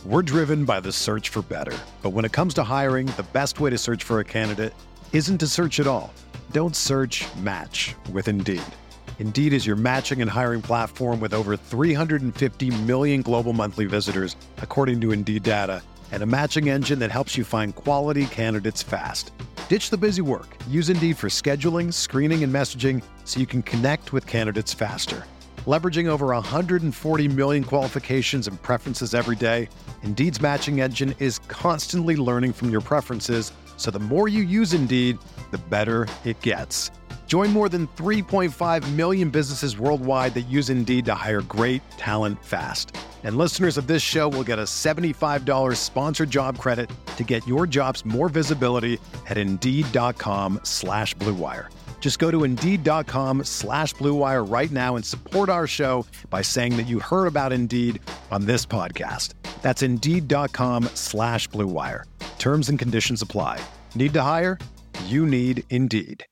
We're driven by the search for better. But when it comes to hiring, the best way to search for a candidate isn't to search at all. Don't search, match with Indeed. Indeed is your matching and hiring platform with over 350 million global monthly visitors, according to Indeed data, and a matching engine that helps you find quality candidates fast. Ditch the busy work. Use Indeed for scheduling, screening, and messaging so you can connect with candidates faster. Leveraging over 140 million qualifications and preferences every day, Indeed's matching engine is constantly learning from your preferences, so the more you use Indeed, the better it gets. Join more than 3.5 million businesses worldwide that use Indeed to hire great talent fast. And listeners of this show will get a $75 sponsored job credit to get your jobs more visibility at Indeed.com/Blue Wire. Just go to Indeed.com/Blue Wire right now and support our show by saying that you heard about Indeed on this podcast. That's Indeed.com/Blue Wire. Terms and conditions apply. Need to hire? You need Indeed.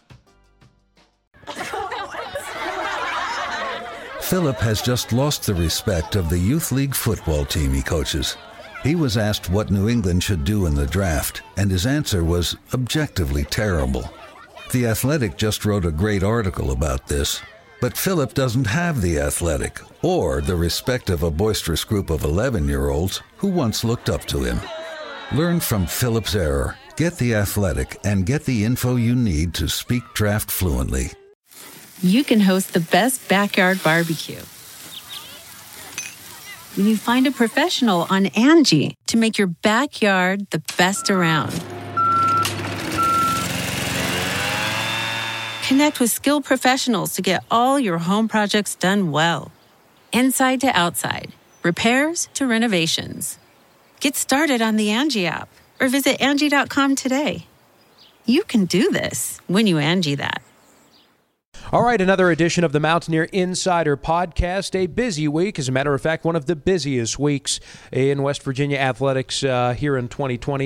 Philip has just lost the respect of the Youth League football team he coaches. He was asked what New England should do in the draft, and his answer was objectively terrible. The Athletic just wrote a great article about this, but Philip doesn't have The Athletic or the respect of a boisterous group of 11-year-olds who once looked up to him. Learn from Philip's error. Get The Athletic and get the info you need to speak draft fluently. You can host the best backyard barbecue when you find a professional on Angie to make your backyard the best around. Connect with skilled professionals to get all your home projects done well. Inside to outside, repairs to renovations. Get started on the Angie app or visit Angie.com today. You can do this when you Angie that. All right, another edition of the Mountaineer Insider Podcast. A busy week. As a matter of fact, one of the busiest weeks in West Virginia athletics here in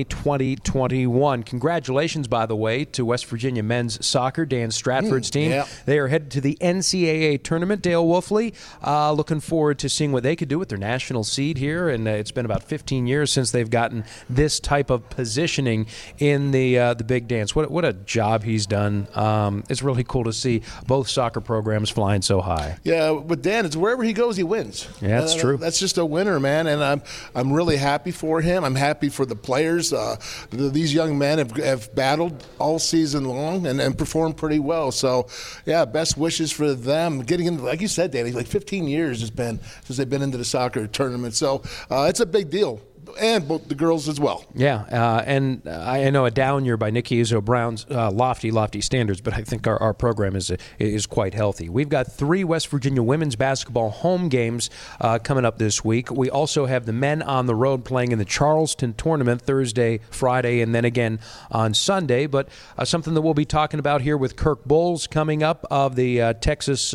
2020-2021. Congratulations, by the way, to West Virginia men's soccer, Dan Stratford's team. Yeah. They are headed to the NCAA tournament. Dale Wolfley, looking forward to seeing what they could do with their national seed here. And it's been about 15 years since they've gotten this type of positioning in the big dance. What a job he's done. It's really cool to see both soccer programs flying so high. Yeah, but Dan, it's wherever he goes, he wins. Yeah, that's true. That's just a winner, man, and I'm really happy for him. I'm happy for the players. These young men have battled all season long and performed pretty well. So, yeah, best wishes for them. Getting into, like you said, Danny, like 15 years it's been since they've been into the soccer tournament. So it's a big deal. And both the girls as well. Yeah, and I know a down year by Nikki Izzo Brown's lofty standards, but I think our program is quite healthy. We've got 3 West Virginia women's basketball home games coming up this week. We also have the men on the road playing in the Charleston tournament Thursday, Friday, and then again on Sunday. But something that we'll be talking about here with Kirk Bowles coming up of the Texas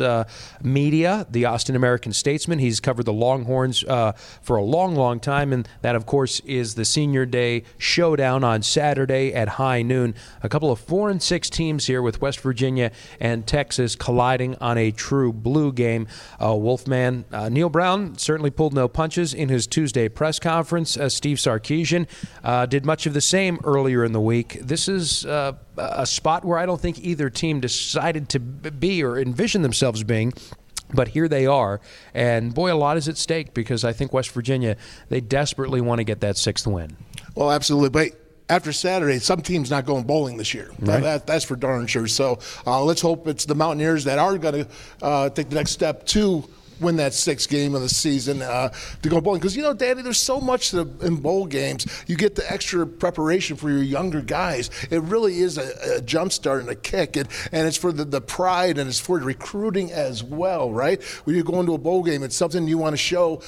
media, the Austin American-Statesman. He's covered the Longhorns for a long time, and that, of course, is the Senior Day Showdown on Saturday at high noon. A couple of 4-6 teams here with West Virginia and Texas colliding on a true blue game. Wolfman Neil Brown certainly pulled no punches in his Tuesday press conference. Steve Sarkisian did much of the same earlier in the week. This is a spot where I don't think either team decided to be or envision themselves being. But here they are, and boy, a lot is at stake because I think West Virginia, they desperately want to get that 6th win. Well, absolutely. But after Saturday, some teams not going bowling this year. Right. That's for darn sure. So let's hope it's the Mountaineers that are going to take the next step to win that 6th game of the season to go bowling. Because, Danny, there's so much in bowl games. You get the extra preparation for your younger guys. It really is a jump start and a kick. And it's for the pride and it's for recruiting as well, right? When you go into a bowl game, it's something you want to show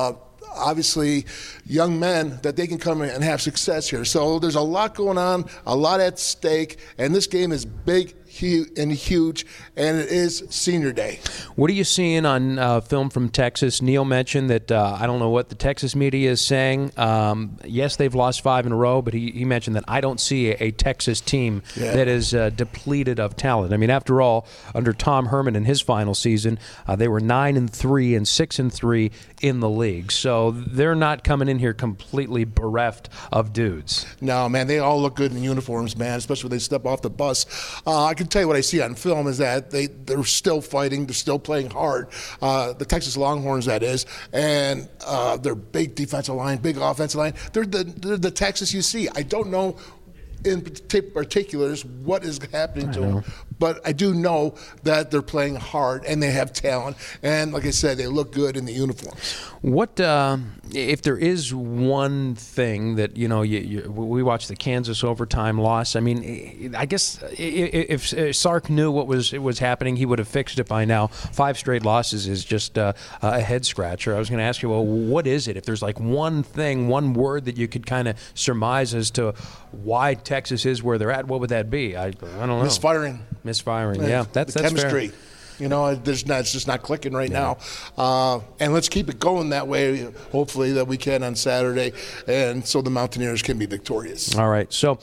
obviously young men that they can come in and have success here. So there's a lot going on, a lot at stake, and this game is big huge, and it is senior day. What are you seeing on film from Texas? Neil mentioned that I don't know what the Texas media is saying. Yes, they've lost 5 in a row, but he mentioned that I don't see a Texas team that is depleted of talent. I mean, after all, under Tom Herman in his final season, they were 9-3 and 6-3 in the league. So they're not coming in here completely bereft of dudes. No, man, they all look good in uniforms, man, especially when they step off the bus. I can tell you what I see on film is that they're still fighting, they're still playing hard. The Texas Longhorns, that is, and their big defensive line, big offensive line. They're the Texas you see. I don't know in particulars what is happening to them, but I do know that they're playing hard and they have talent, and like I said, they look good in the uniforms. What if there is one thing that we watched the Kansas overtime loss? I mean, I guess if Sark knew what was happening, he would have fixed it by now. 5 straight losses is just a head scratcher. I was going to ask you, well, what is it? If there's like one thing, one word that you could kind of surmise as to why Texas is where they're at, what would that be? I don't know. Misfiring. Yeah, that's chemistry. Fair. It's just not clicking right now. And let's keep it going that way, hopefully, that we can on Saturday, and so the Mountaineers can be victorious. All right. So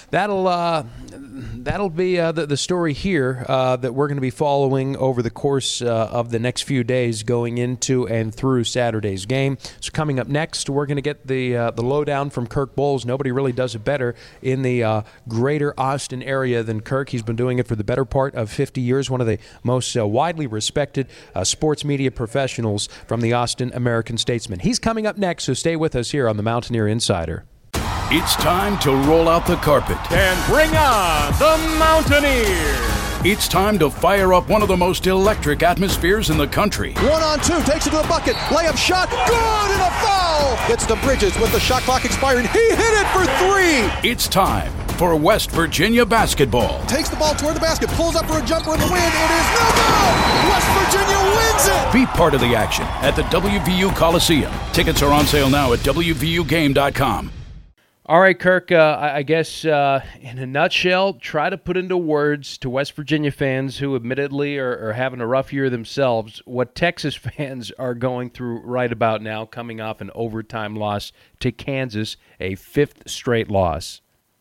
that'll be the story here that we're going to be following over the course of the next few days going into and through Saturday's game. So coming up next, we're going to get the lowdown from Kirk Bohls. Nobody really does it better in the greater Austin area than Kirk. He's been doing it for the better part of 50 years, one of the most widely respected sports media professionals from the Austin American-Statesman. He's coming up next, so stay with us here on the Mountaineer Insider. It's time to roll out the carpet and bring on the Mountaineers. It's time to fire up one of the most electric atmospheres in the country. 1-on-2, takes it to the bucket, layup shot, good, and a foul! Gets to Bridges with the shot clock expiring, he hit it for 3! It's time for West Virginia basketball. Takes the ball toward the basket, pulls up for a jumper in the wind, it is no good! West Virginia wins it! Be part of the action at the WVU Coliseum. Tickets are on sale now at WVUGame.com. All right, Kirk, I guess in a nutshell, try to put into words to West Virginia fans who admittedly are having a rough year themselves what Texas fans are going through right about now, coming off an overtime loss to Kansas, a 5th straight loss.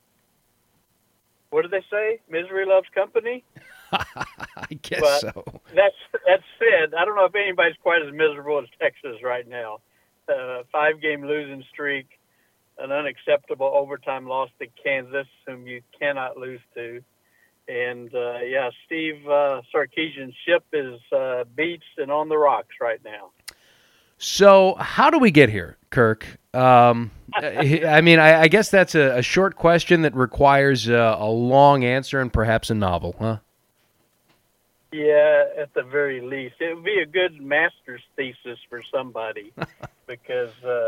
What do they say? Misery loves company? I guess so. That said, I don't know if anybody's quite as miserable as Texas right now. 5-game losing streak. An unacceptable overtime loss to Kansas, whom you cannot lose to. And, Steve Sarkisian's ship is beached and on the rocks right now. So how do we get here, Kirk? I mean, I guess that's a short question that requires a long answer and perhaps a novel, huh? Yeah, at the very least. It would be a good master's thesis for somebody because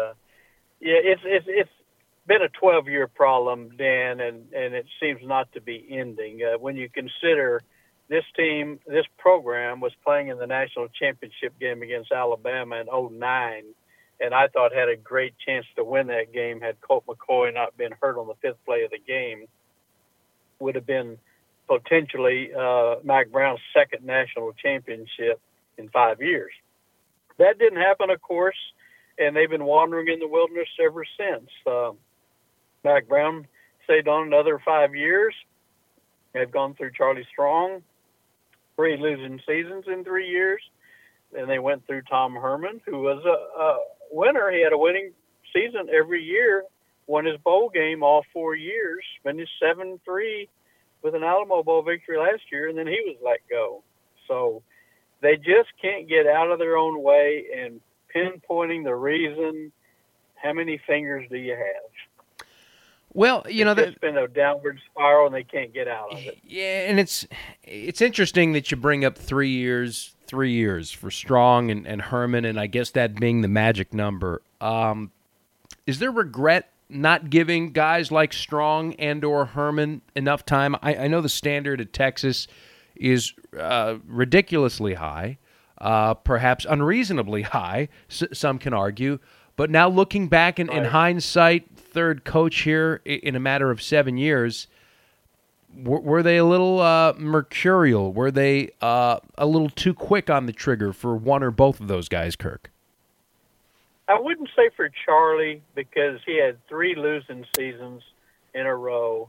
it's been a 12-year problem, Dan, and it seems not to be ending. When you consider this program was playing in the national championship game against Alabama in 2009, and I thought had a great chance to win that game had Colt McCoy not been hurt on the 5th play of the game. Would have been potentially Mack Brown's 2nd national championship in 5 years. That didn't happen, of course, and they've been wandering in the wilderness ever since. Mack Brown stayed on another 5 years. They've gone through Charlie Strong, 3 losing seasons in 3 years. Then they went through Tom Herman, who was a winner. He had a winning season every year, won his bowl game all 4 years, finished 7-3 with an Alamo Bowl victory last year, and then he was let go. So they just can't get out of their own way, and pinpointing the reason, how many fingers do you have? Well, it's been a downward spiral, and they can't get out of it. Yeah, and it's interesting that you bring up 3 years for Strong and Herman, and I guess that being the magic number. Is there regret not giving guys like Strong and or Herman enough time? I know the standard at Texas is ridiculously high, perhaps unreasonably high, some can argue. But now looking back in hindsight, third coach here in a matter of 7 years, were they a little mercurial? Were they a little too quick on the trigger for one or both of those guys, Kirk? I wouldn't say for Charlie, because he had 3 losing seasons in a row.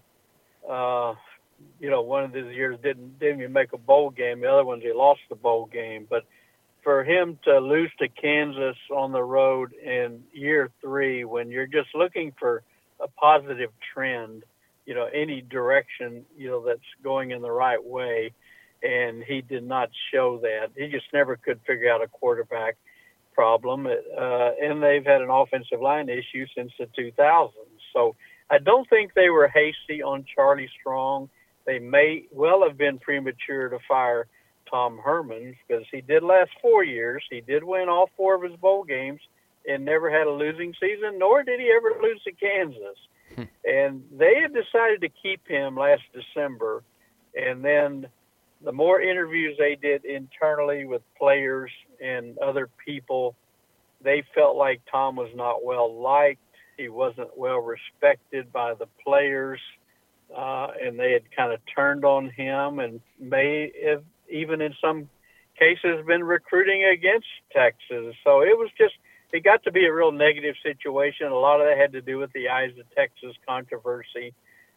One of these years didn't even make a bowl game. The other ones he lost the bowl game. But for him to lose to Kansas on the road in year 3, when you're just looking for a positive trend, any direction, that's going in the right way, and he did not show that. He just never could figure out a quarterback problem, and they've had an offensive line issue since the 2000s. So I don't think they were hasty on Charlie Strong. They may well have been premature to fire Tom Herman, because he did last 4 years. He did win all 4 of his bowl games and never had a losing season, nor did he ever lose to Kansas. And they had decided to keep him last December, and then the more interviews they did internally with players and other people, they felt like Tom was not well liked. He wasn't well respected by the players, and they had kind of turned on him and may have even in some cases been recruiting against Texas. So it got to be a real negative situation. A lot of that had to do with the Eyes of Texas controversy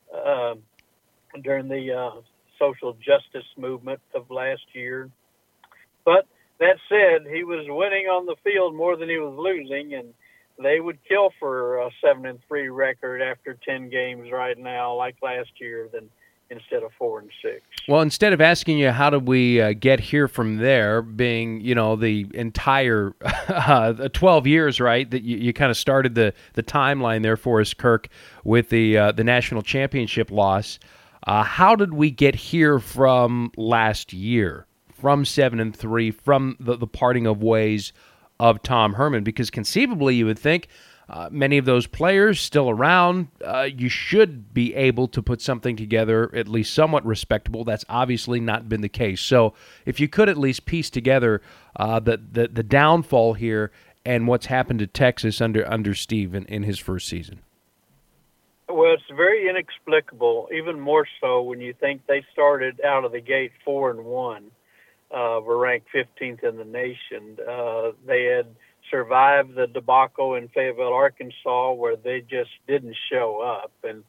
during the social justice movement of last year. But that said, he was winning on the field more than he was losing, and they would kill for a 7-3 record after 10 games right now, like last year, instead of 4-6. Well, instead of asking you how did we get here from there, being the entire 12 years, right? That you kind of started the timeline there for us, Kirk, with the national championship loss. How did we get here from last year, from 7-3, from the parting of ways of Tom Herman? Because conceivably, you would think many of those players still around, you should be able to put something together at least somewhat respectable. That's obviously not been the case. So if you could at least piece together the downfall here and what's happened to Texas under Steve in his first season. Well, it's very inexplicable, even more so when you think they started out of the gate 4-1. Were ranked 15th in the nation. They had survived the debacle in Fayetteville, Arkansas, where they just didn't show up. And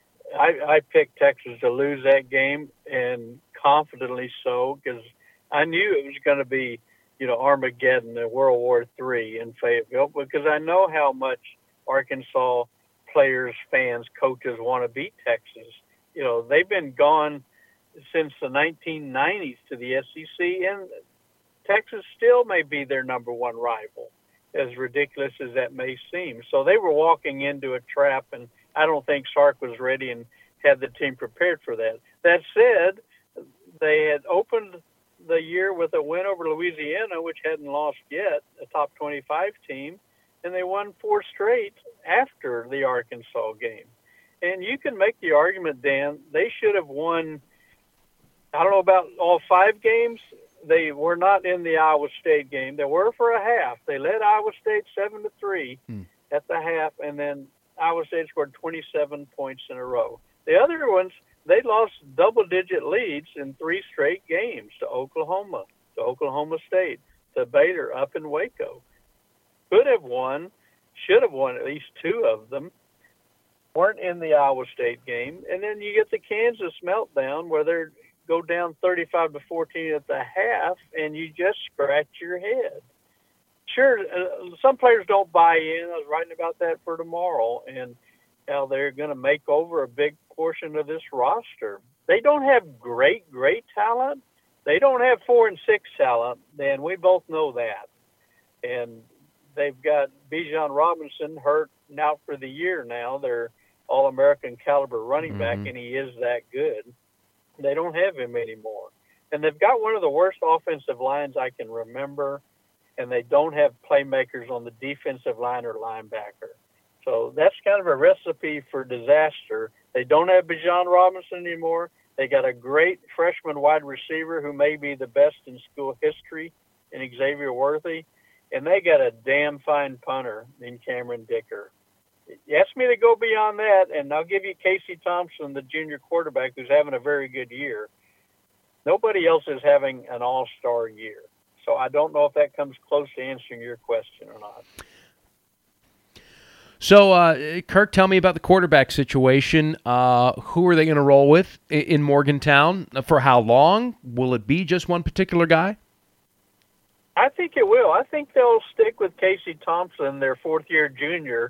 I picked Texas to lose that game, and confidently so, because I knew it was going to be, Armageddon and World War III in Fayetteville, because I know how much Arkansas players, fans, coaches want to beat Texas. They've been gone since the 1990s to the SEC, and Texas still may be their number one rival, as ridiculous as that may seem. So they were walking into a trap, and I don't think Sark was ready and had the team prepared for that. That said, they had opened the year with a win over Louisiana, which hadn't lost yet, a top 25 team, and they won 4 straight after the Arkansas game. And you can make the argument, Dan, they should have won, I don't know about all 5 games. They were not in the Iowa State game. They were for a half. They led Iowa State 7-3 at the half, and then Iowa State scored 27 points in a row. The other ones, they lost double-digit leads in 3 straight games to Oklahoma State, to Baylor up in Waco. Could have won, should have won at least 2 of them. Weren't in the Iowa State game. And then you get the Kansas meltdown where they go down 35-14 at the half, and you just scratch your head. Sure, some players don't buy in. I was writing about that for tomorrow, and how they're going to make over a big portion of this roster. They don't have great talent. They don't have 4 and 6 talent, and we both know that. And they've got Bijan Robinson hurt and out for the year now. They're All-American caliber running back, and he is that good. They don't have him anymore. And they've got one of the worst offensive lines I can remember, and they don't have playmakers on the defensive line or linebacker. So that's kind of a recipe for disaster. They don't have Bijan Robinson anymore. They got a great freshman wide receiver who may be the best in school history in Xavier Worthy. And they got a damn fine punter named Cameron Dicker. you ask me to go beyond that, and I'll give you Casey Thompson, the junior quarterback, who's having a very good year. Nobody else is having an all-star year. So I don't know if that comes close to answering your question or not. So, Kirk, tell me about the quarterback situation. Who are they going to roll with in Morgantown? For how long? Will it be just one particular guy? I think it will. I think they'll stick with Casey Thompson, their fourth-year junior.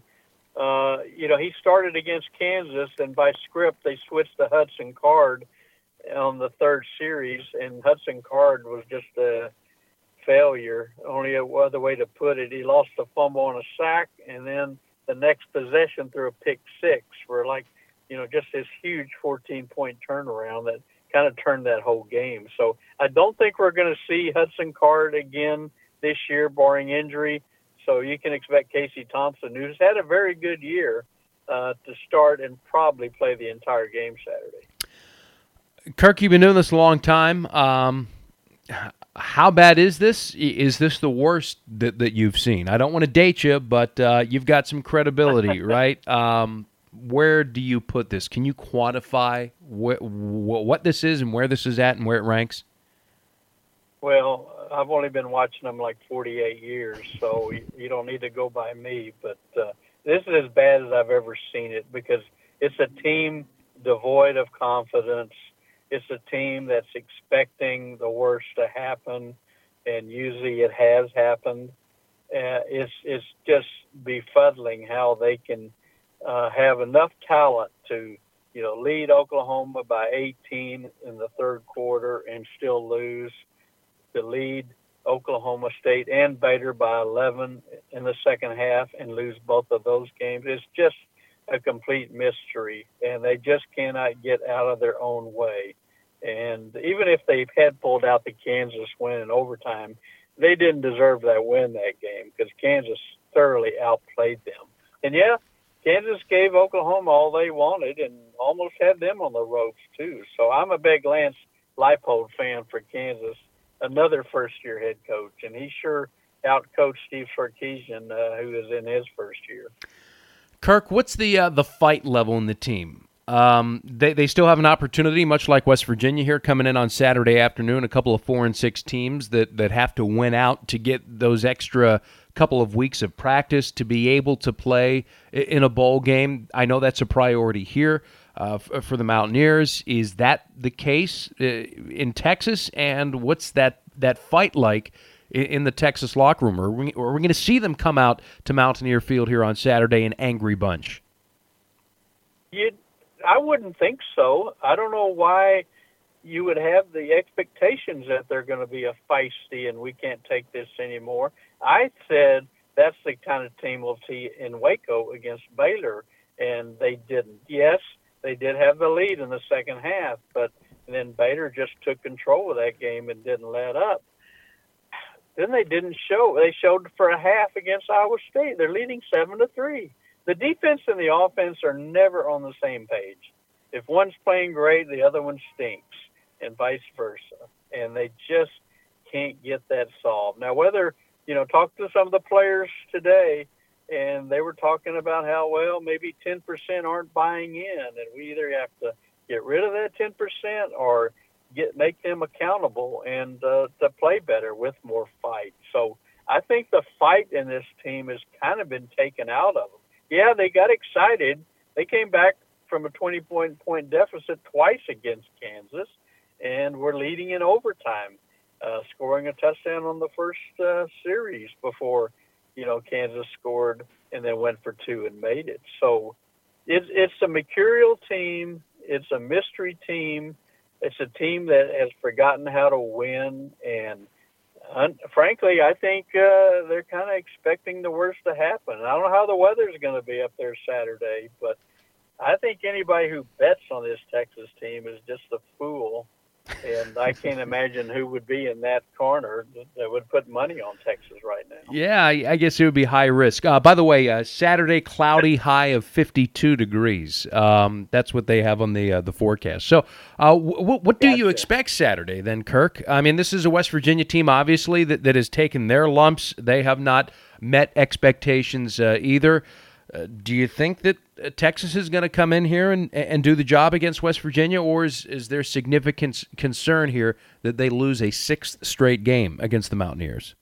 He started against Kansas, and by script they switched to Hudson Card on the third series, and Hudson Card was just a failure. Only a other way to put it. He lost a fumble and a sack, and then the next possession threw a pick six for just this huge 14-point turnaround that kind of turned that whole game. So I don't think we're going to see Hudson Card again this year, barring injury. So you can expect Casey Thompson, who's had a very good year, to start and probably play the entire game Saturday. Kirk, you've been doing this a long time. How bad is this? Is this the worst that you've seen? I don't want to date you, but you've got some credibility, right? Where do you put this? Can you quantify what this is and where this is at and where it ranks? Well, I've only been watching them like 48 years, so you don't need to go by me. But this is as bad as I've ever seen it because it's a team devoid of confidence. It's a team that's expecting the worst to happen, and usually it has happened. It's just befuddling how they can have enough talent to, lead Oklahoma by 18 in the third quarter and still lose, to lead Oklahoma State and Bader by 11 in the second half and lose both of those games. It's just a complete mystery, and they just cannot get out of their own way. And even if they had pulled out the Kansas win in overtime, they didn't deserve that win that game because Kansas thoroughly outplayed them. And yeah, Kansas gave Oklahoma all they wanted and almost had them on the ropes too. So I'm a big Lance Leipold fan for Kansas, another first-year head coach, and he sure outcoached Steve Sarkisian, who is in his first year. Kirk, what's the fight level in the team? They still have an opportunity, much like West Virginia here, coming in on Saturday afternoon, a couple of 4-6 teams that have to win out to get those extra couple of weeks of practice to be able to play in a bowl game. I know that's a priority here for the Mountaineers. Is that the case in Texas? And what's that fight like in the Texas locker room? Are we going to see them come out to Mountaineer Field here on Saturday an angry bunch? I wouldn't think so. I don't know why you would have the expectations that they're going to be a feisty and we can't take this anymore. I said that's the kind of team we'll see in Waco against Baylor, and they didn't. Yes, they did have the lead in the second half, but then Baylor just took control of that game and didn't let up. Then they didn't show. They showed for a half against Iowa State. They're leading 7-3. The defense and the offense are never on the same page. If one's playing great, the other one stinks, and vice versa. And they just can't get that solved. Now, whether, talk to some of the players today, and they were talking about how, well, maybe 10% aren't buying in, and we either have to get rid of that 10% or make them accountable and to play better with more fight. So I think the fight in this team has kind of been taken out of them. Yeah, they got excited. They came back from a 20-point deficit twice against Kansas, and were leading in overtime, scoring a touchdown on the first series before, Kansas scored and then went for two and made it. So it's a mercurial team. It's a mystery team. It's a team that has forgotten how to win, and frankly, I think they're kind of expecting the worst to happen. I don't know how the weather's going to be up there Saturday, but I think anybody who bets on this Texas team is just a fool, and I can't imagine who would be in that corner that would put money on Texas right now. Yeah, I guess it would be high risk. By the way, Saturday, cloudy, high of 52 degrees. That's what they have on the forecast. So what do you expect Saturday then, Kirk? I mean, this is a West Virginia team, obviously, that has taken their lumps. They have not met expectations either. Do you think that Texas is going to come in here and do the job against West Virginia, or is there significant concern here that they lose a 6th straight game against the Mountaineers?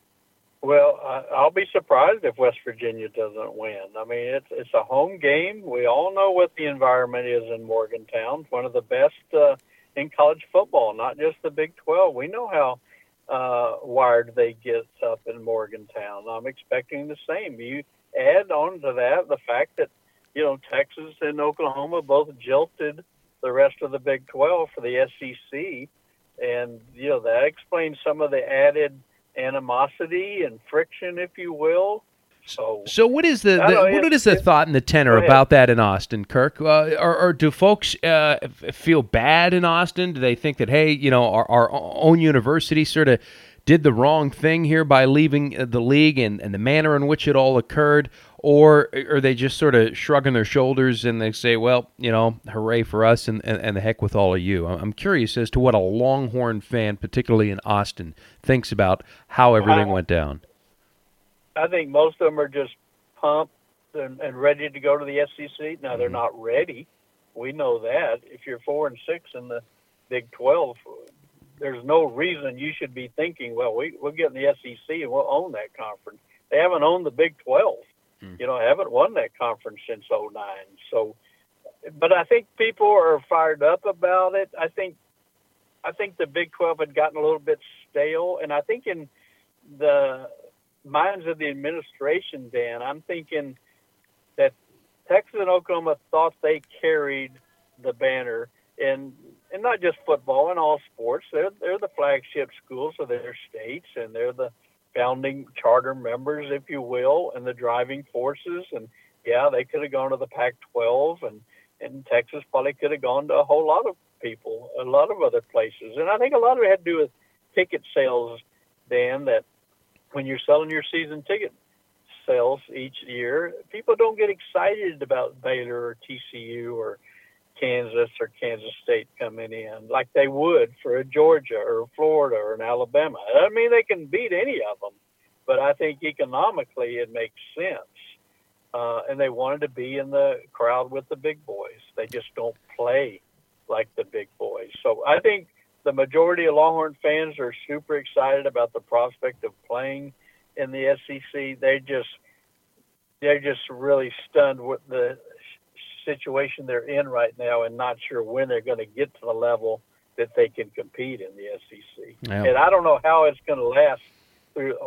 Well, I'll be surprised if West Virginia doesn't win. I mean, it's a home game. We all know what the environment is in Morgantown. It's one of the best in college football, not just the Big 12. We know how wired they get up in Morgantown. I'm expecting the same. You add on to that the fact that, Texas and Oklahoma both jilted the rest of the Big 12 for the SEC, and, that explains some of the added animosity and friction, if you will. So what is the thought and the tenor about that in Austin, Kirk? Or do folks feel bad in Austin? Do they think that, hey, our own university sort of did the wrong thing here by leaving the league and the manner in which it all occurred? Or are they just sort of shrugging their shoulders and they say, well, hooray for us and the heck with all of you? I'm curious as to what a Longhorn fan, particularly in Austin, thinks about how everything went down. I think most of them are just pumped and ready to go to the SEC. Now, they're not ready. We know that. If you're 4-6 in the Big 12, there's no reason you should be thinking, well, we'll get in the SEC and we'll own that conference. They haven't owned the Big 12. Haven't won that conference since 2009. So, but I think people are fired up about it. I think the Big 12 had gotten a little bit stale, and I think in the minds of the administration, Dan, I'm thinking that Texas and Oklahoma thought they carried the banner in not just football, in all sports. They're the flagship schools of their states, and they're the founding charter members, if you will, and the driving forces. And yeah, they could have gone to the Pac-12, and Texas probably could have gone to a whole lot of people, a lot of other places. And I think a lot of it had to do with ticket sales, Dan, that when you're selling your season ticket sales each year, people don't get excited about Baylor or TCU or Kansas or Kansas State coming in like they would for a Georgia or Florida or an Alabama. I mean, they can beat any of them, but I think economically it makes sense. And they wanted to be in the crowd with the big boys. They just don't play like the big boys. So I think the majority of Longhorn fans are super excited about the prospect of playing in the SEC. They're just really stunned with the situation they're in right now and not sure when they're going to get to the level that they can compete in the SEC. Yeah. And I don't know how it's going to last through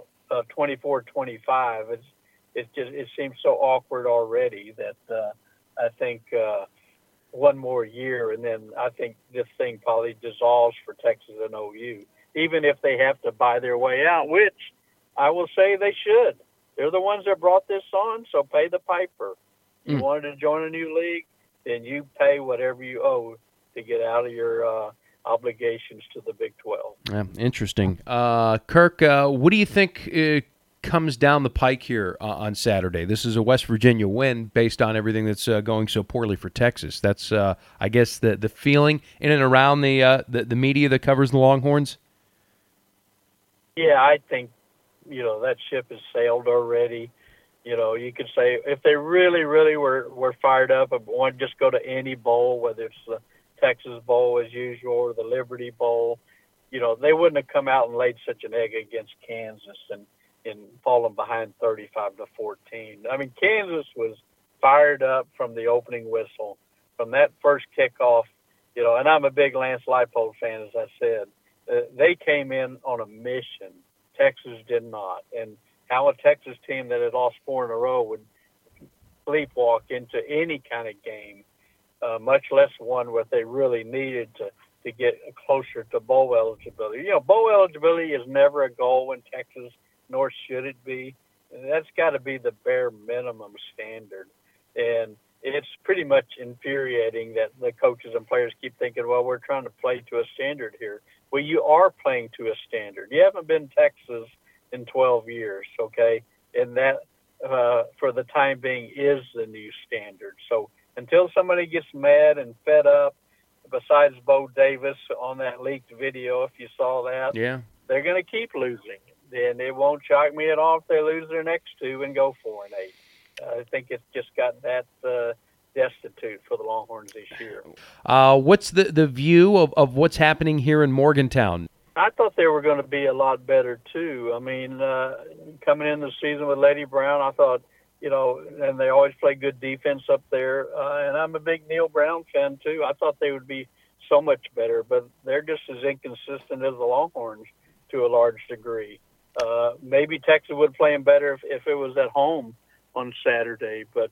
24-25. It seems so awkward already that I think one more year, and then I think this thing probably dissolves for Texas and OU, even if they have to buy their way out, which I will say they should. They're the ones that brought this on, so pay the piper. You wanted to join a new league, then you pay whatever you owe to get out of your obligations to the Big 12. Yeah, interesting. Kirk, what do you think comes down the pike here on Saturday? This is a West Virginia win based on everything that's going so poorly for Texas. That's, I guess, the feeling in and around the media that covers the Longhorns? Yeah, I think, that ship has sailed already. You could say if they really, really were fired up and wanted to just go to any bowl, whether it's the Texas Bowl as usual or the Liberty Bowl, they wouldn't have come out and laid such an egg against Kansas and fallen behind 35-14. I mean, Kansas was fired up from the opening whistle, from that first kickoff, and I'm a big Lance Leipold fan, as I said. They came in on a mission. Texas did not. And how a Texas team that had lost 4 in a row would sleepwalk into any kind of game, much less one where they really needed to get closer to bowl eligibility. Bowl eligibility is never a goal in Texas, nor should it be. That's got to be the bare minimum standard. And it's pretty much infuriating that the coaches and players keep thinking, well, we're trying to play to a standard here. Well, you are playing to a standard. You haven't been Texas in 12 years, okay? And that, for the time being, is the new standard. So until somebody gets mad and fed up, besides Bo Davis on that leaked video, if you saw that, yeah, they're going to keep losing. And it won't shock me at all if they lose their next 2 and go 4-8. I think it's just got that destitute for the Longhorns this year. What's the view of what's happening here in Morgantown? I thought they were going to be a lot better, too. I mean, coming in the season with Lady Brown, I thought, and they always play good defense up there. And I'm a big Neil Brown fan, too. I thought they would be so much better, but they're just as inconsistent as the Longhorns to a large degree. Maybe Texas would play them better if it was at home on Saturday, but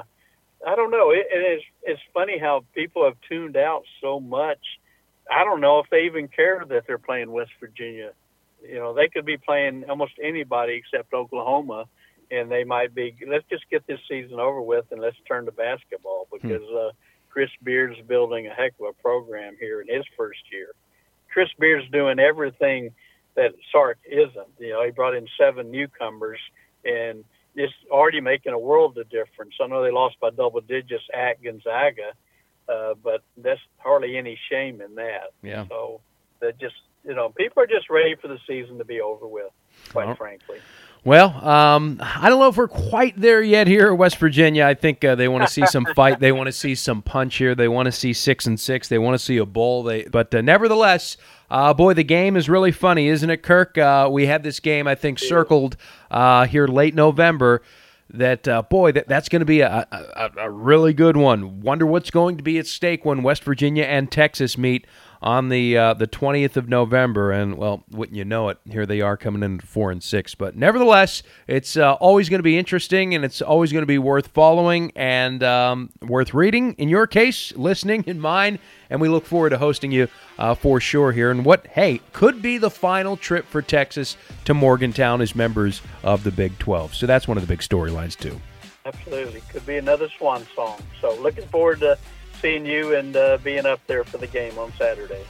I don't know. It's funny how people have tuned out so much. I don't know if they even care that they're playing West Virginia. They could be playing almost anybody except Oklahoma, and they might be, let's just get this season over with and let's turn to basketball, because Chris Beard's building a heck of a program here in his first year. Chris Beard's doing everything that Sark isn't. He brought in 7 newcomers, and it's already making a world of difference. I know they lost by double digits at Gonzaga, but there's hardly any shame in that. Yeah. So that just, people are just ready for the season to be over with, quite frankly. Well, I don't know if we're quite there yet here at West Virginia. I think they want to see some fight. They want to see some punch here. They want to see 6-6. They want to see a bowl. But nevertheless, boy, the game is really funny, isn't it, Kirk? We had this game, I think, circled here late November. That's going to be a really good one. Wonder what's going to be at stake when West Virginia and Texas meet on the 20th of November, and, well, wouldn't you know it, here they are coming in at 4-6. But nevertheless, it's always going to be interesting, and it's always going to be worth following and worth reading, in your case, listening in mine, and we look forward to hosting you for sure here. And what, hey, could be the final trip for Texas to Morgantown as members of the Big 12. So that's one of the big storylines, too. Absolutely. Could be another swan song. So looking forward to seeing you and being up there for the game on Saturday.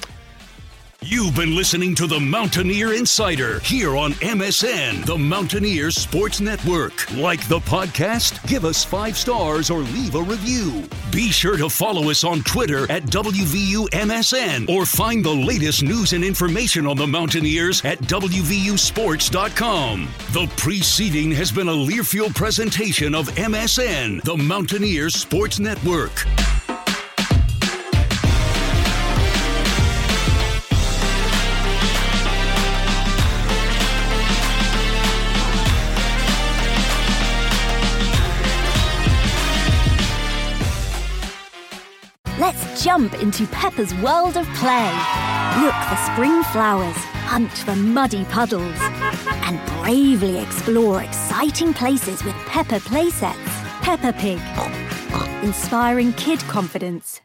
You've been listening to the Mountaineer Insider here on MSN, the Mountaineer Sports Network. Like the podcast? Give us 5 stars or leave a review. Be sure to follow us on Twitter at WVUMSN, or find the latest news and information on the Mountaineers at WVUsports.com. The preceding has been a Learfield presentation of MSN, the Mountaineer Sports Network. Let's jump into Peppa's world of play. Look for spring flowers, hunt for muddy puddles, and bravely explore exciting places with Peppa playsets. Peppa Pig, inspiring kid confidence.